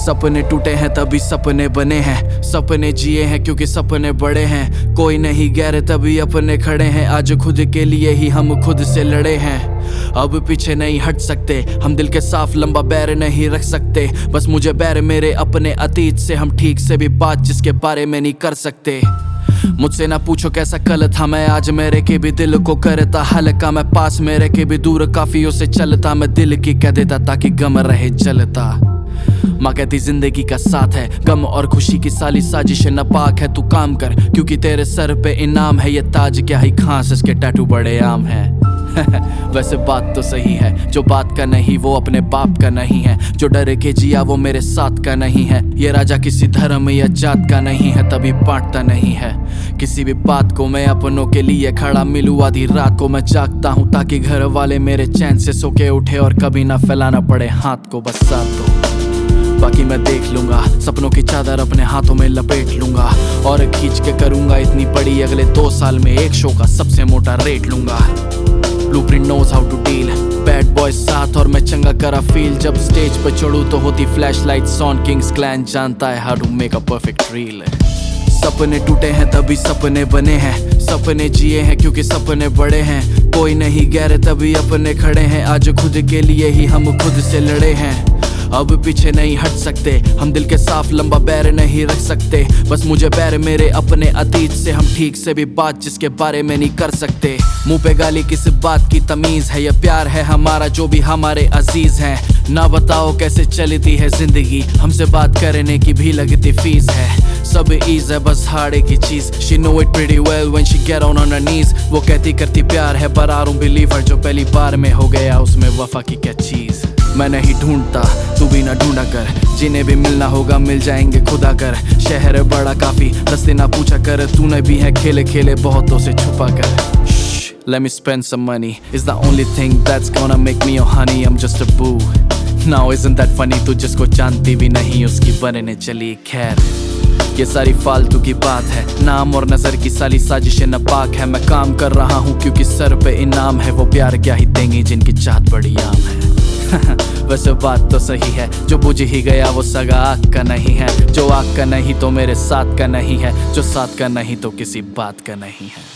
सपने टूटे हैं तभी सपने बने हैं, सपने जिए हैं क्योंकि सपने बड़े हैं। कोई नहीं गैर तभी अपने खड़े हैं, आज खुद के लिए ही हम खुद से लड़े हैं। अब पीछे नहीं हट सकते, हम दिल के साफ लंबा बैर नहीं रख सकते। बस मुझे बैर मेरे अपने अतीत से, हम ठीक से भी बात जिसके बारे में नहीं कर सकते। मुझसे ना पूछो कैसा कल था, मैं आज मेरे के भी दिल को करता हल्का। मैं पास मेरे के भी दूर काफियों से चलता, मैं दिल की कह देता ताकि गम रहे जलता। माँ कहती जिंदगी का साथ है, गम और खुशी की साली साजिश नापाक है। तू काम कर क्योंकि तेरे सर पे इनाम है, ये ताज क्या ही खास इसके टैटू बड़े आम है। वैसे बात तो सही है, जो बात का नहीं वो अपने बाप का नहीं है। जो डर के जिया वो मेरे साथ का नहीं है। ये राजा किसी धर्म या जात का नहीं है, तभी बांटता नहीं है किसी भी बात को। मैं अपनों के लिए खड़ा मिलूं, आधी रात को मैं जागता हूँ ताकि घर वाले मेरे चैन से सो के उठे और कभी ना फैलाना पड़े हाथ को। बस साथ दो बाकी मैं देख लूंगा, सपनों की चादर अपने हाथों में लपेट लूंगा और खींच के करूंगा इतनी बड़ी, अगले 2 साल में एक शो का सबसे मोटा रेट लूंगा। Blueprint knows how to deal, bad boys साथ और मैं चंगा करा फील। जब स्टेज पे चढ़ूं तो होती फ्लैशलाइट्स ऑन, किंग्स क्लैन जानता है how to make a perfect reel। सपने टूटे हैं तभी सपने बने हैं, सपने जिए हैं क्योंकि सपने बड़े हैं। कोई नहीं गैर तभी अपने खड़े हैं, आज खुद के लिए ही हम खुद से लड़े हैं। अब पीछे नहीं हट सकते, हम दिल के साफ लंबा बैर नहीं रख सकते। बस मुझे बैर मेरे अपने अतीत से, हम ठीक से भी बात जिसके बारे में नहीं कर सकते। मुंह पे गाली किस बात की तमीज है, ये प्यार है हमारा जो भी हमारे अजीज हैं। ना बताओ कैसे चलती है जिंदगी, हमसे बात करने की भी लगती फीस है। सब ईज है बस हाड़े की चीज, she know it pretty well when she get on her knees। वो कहती करती प्यार है पर I don't believe her, जो पहली बार में हो गया उसमें वफा की क्या चीज। मैं नहीं ढूंढता तू भी ना ढूंढा कर, जिन्हें भी मिलना होगा मिल जाएंगे खुदा कर। शहर बड़ा काफी रास्ते ना पूछा कर, तूने भी है खेले खेले बहुतों से छुपा कर। Let me spend some money is the only thing that's gonna make me your honey, I'm just a boo। Now isn't that funny, तू जिसको जानती भी नहीं उसकी बनने चली खैर। ये सारी फालतू की बात है, नाम और नजर की साली साजिशें नापाक है। मैं काम कर रहा हूँ क्योंकि सर पे इनाम है, वो प्यार क्या ही देंगे जिनकी चाहत बड़ी आम है। वैसे बात तो सही है, जो बुझ ही गया वो सगा आग का नहीं है। जो आग का नहीं तो मेरे साथ का नहीं है, जो साथ का नहीं तो किसी बात का नहीं है।